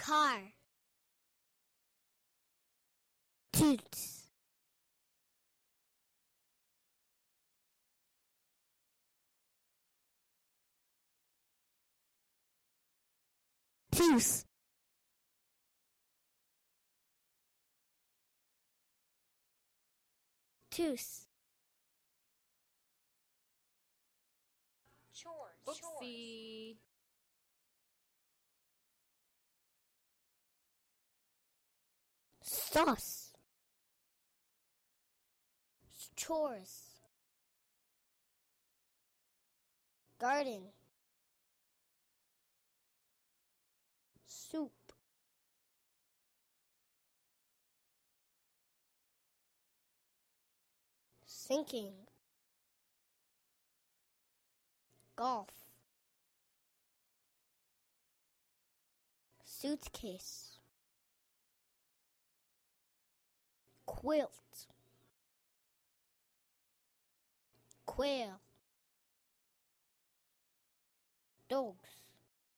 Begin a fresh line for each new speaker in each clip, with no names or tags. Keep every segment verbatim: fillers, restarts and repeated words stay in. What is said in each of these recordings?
car, toots, tooth, tooth,
Chores.
Oopsie.
sauce, chores, garden, soup, sinking, golf, suitcase, quilt, quail, dogs,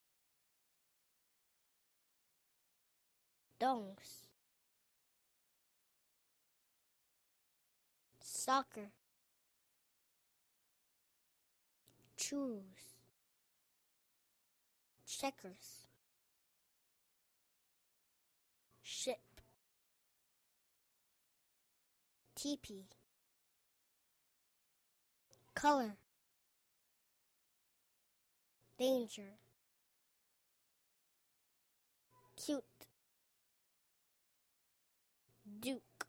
dongs, soccer, choose, checkers, ship, teepee, color, danger, cute, duke,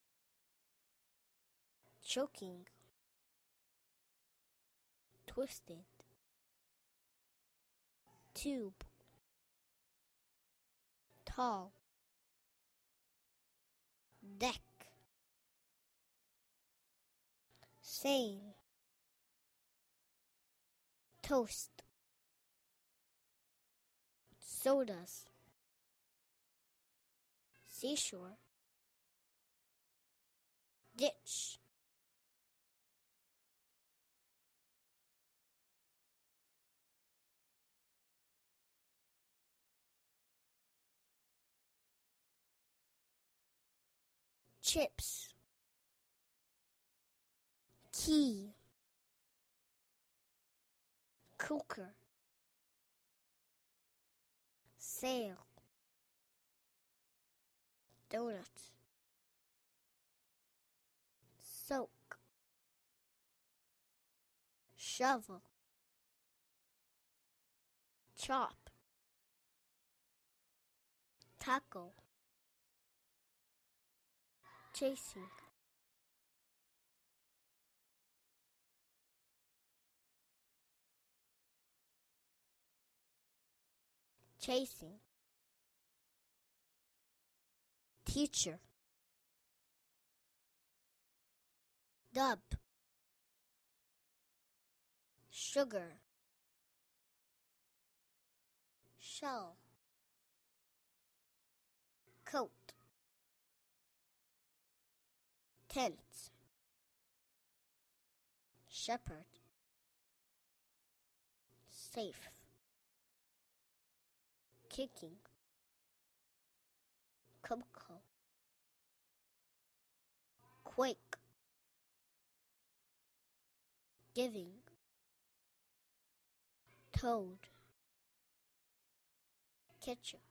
choking, twisted, tube, tall, deck, sane, toast, sodas, seashore, ditch, chips, key, cooker, sail, donut, soak, shovel, chop, taco, chasing, chasing, teacher, dub, sugar, shell, coat, tent, shepherd, safe, kicking, cocoa, quake, giving, toad, ketchup,